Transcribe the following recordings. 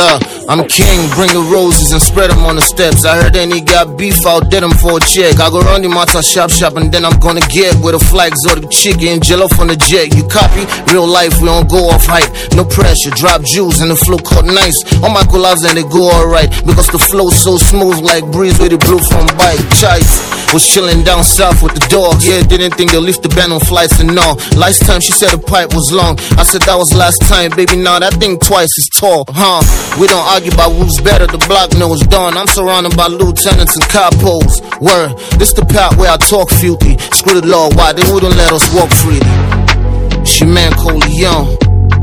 Love, I'm king, bring the roses and spread them on the steps. I heard then he got beef, I'll dead him for a check. I go round the matter shop and then I'm gonna get with a flag, exotic chicken, jello from the jet. You copy? Real life, we don't go off hype. No pressure, drop jewels and the flow cut nice. All my collabs and they go alright, because the flow's so smooth like breeze with the blue from bike. Chice was chilling down south with the dogs. Yeah, didn't think they'll lift the ban on flights and all. Last time she said the pipe was long. I said that was last time, baby, now that thing twice is tall, huh? We don't argue about who's better, the block knows done. I'm surrounded by lieutenants and capos. Word, this the part where I talk filthy. Screw the law, why they wouldn't let us walk freely. She man Cole Young.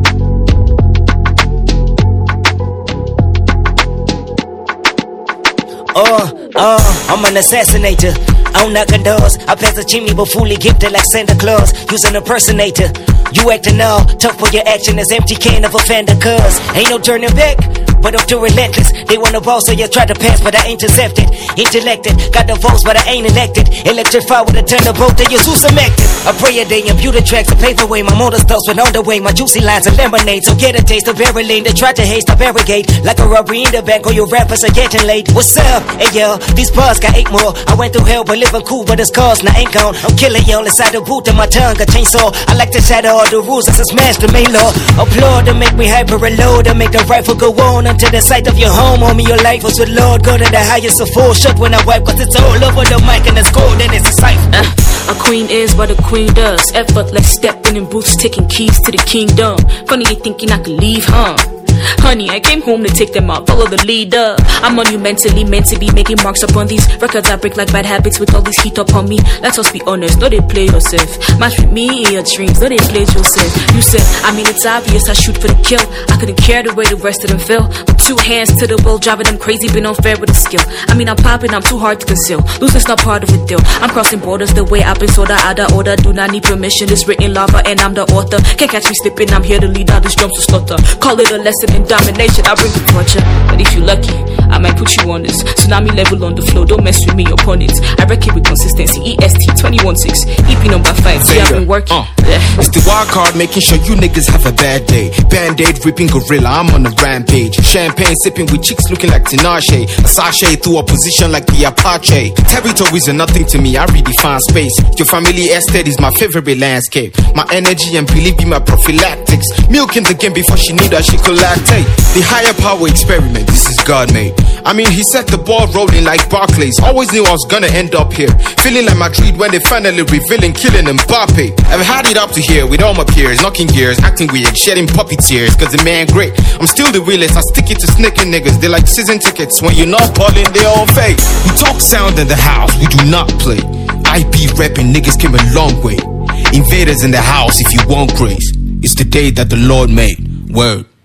I'm an assassinator. I don't knock on doors. I pass the chimney but fully gifted like Santa Claus. Use an impersonator. You acting all tough for your action as empty can of a Fender. Cause ain't no turning back, but I'm too relentless. They want a ball, so you try to pass, but I ain't intercepted. Intellected, got the votes, but I ain't elected. Electrified with a turn of vote, that you're too selected. I pray a day, imbue the tracks, a paperway. My motor starts with on the way. My juicy lines of lemonade, so get a taste of every lane. They try to haste, I barricade. Like a robbery in the bank, all your rappers are getting late. What's up? Hey yo, these bars got 8 more. I went through hell, but living cool, but it's cause now ain't gone. I'm killing y'all inside the boot, and my tongue a chainsaw. I like to shatter all the rules, as I smash the main law. Applaud to make me hyper reload, to make the rifle go on until the sight of your home. Homie, your life was with Lord. Go to the highest of 4. Shut when I wipe, cause it's all over the mic and it's cold and it's a cipher. A queen is what a queen does. Effortless stepping in booths, taking keys to the kingdom. Funny you thinking I could leave, huh? Honey, I came home to take them out, follow the leader. I'm monumentally meant to be making marks upon these records. I break like bad habits with all this heat upon me. Let us be honest, no they play yourself. Match with me in your dreams, no they play yourself. You said, I mean it's obvious I shoot for the kill. I couldn't care the way the rest of them feel. With 2 hands to the wheel, driving them crazy, been unfair with the skill. I mean I'm popping, I'm too hard to conceal. Losing's not part of the deal. I'm crossing borders the way I've been sorta out of order. Do not need permission, it's written lava and I'm the author. Can't catch me slipping, I'm here to lead out these drums to slaughter. Call it a lesson in domination, I bring the torture. But if you're lucky, I might put you on this tsunami level on the floor, don't mess with me upon it. I reckon with consistency, EST 216, EP number 5, see I've been working. It's the wild card, making sure you niggas have a bad day. Band-aid ripping gorilla, I'm on a rampage. Champagne sipping with chicks looking like Tinashe. A sachet through a position like the Apache. Territories are nothing to me, I redefine space. Your family estate is my favorite landscape. My energy and belief be my prophylactics. Milking the game before she knew that she could lactate. The higher power experiment, this is God made. I mean he set the ball rolling like Barclays. Always knew I was gonna end up here, feeling like Madrid when they finally revealing killing Mbappe. I've had it up to here with all my peers, knocking gears, acting weird, shedding puppy tears, cause the man great. I'm still the realest, I stick it to snaking niggas. They like season tickets, when you're not balling they all fake. We talk sound in the house, we do not play. IP repping niggas came a long way. Invaders in the house if you want grace. It's the day that the Lord made. Word.